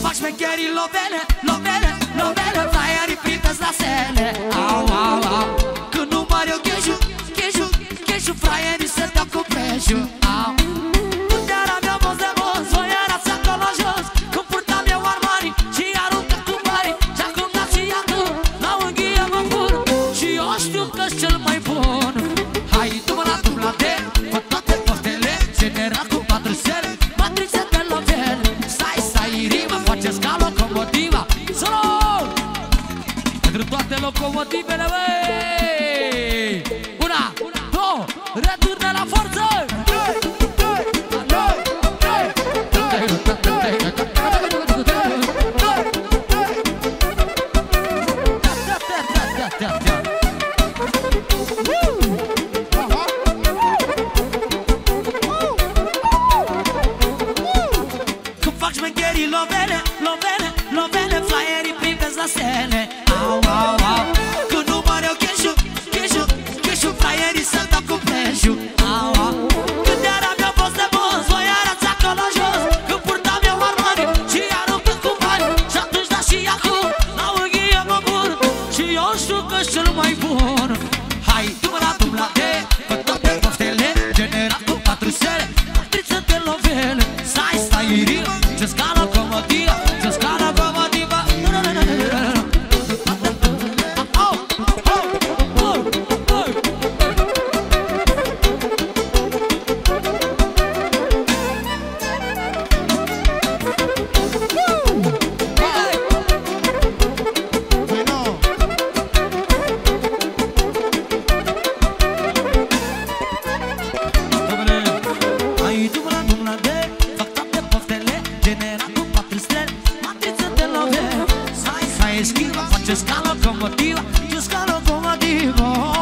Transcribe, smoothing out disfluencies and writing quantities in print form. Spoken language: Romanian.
fac șmecherii lovele, lovele, lovele, fraierii prindeți la sele. Au, au, au. Când număr eu cheșu, cheșu, cheșu, fraierii se dau cu preșu. Au. Puterea mea moz de moz, voi erați acolo jos, când purtam eu armanii și aruncă cu banii. Și acum dați și acum, la unghie mă pun și eu știu că-s cel mai bun. Hai, dumă la de, fă toate poftele, generat cu 4 stele, matrițe de lovele. Stai, stai, rima, faceți ca locomotiva. Solo! Pentru toate locomotivele, băi! Una, două, returne la forță! Când fac șmecherii lovele, lovele, lovele, flyierii privesc la stele. Au, au, au. Când număr eu cheșu, cheșu, cheșu, flyierii să-l dau cu preșu. Au, au. Când eram eu fost de boss, voi erați acolo jos, când purtam eu armanii și aruncă cu bani. Și atunci da și acum, la unghie mă bun și eu știu că-s cel mai bun. Hai, dumă la de, fă toate poftele, generat cu 4 stele, matriță de lovele. Stai, stai, rima, ce-s ca locomotiva, ce-s ca locomotiva. Hai, dumă de, fac toate poftele, generat cu 4 stele, matriță de lovele. Stai, stai, schimba, faceți ca locomotiva, ce-s ca locomotiva.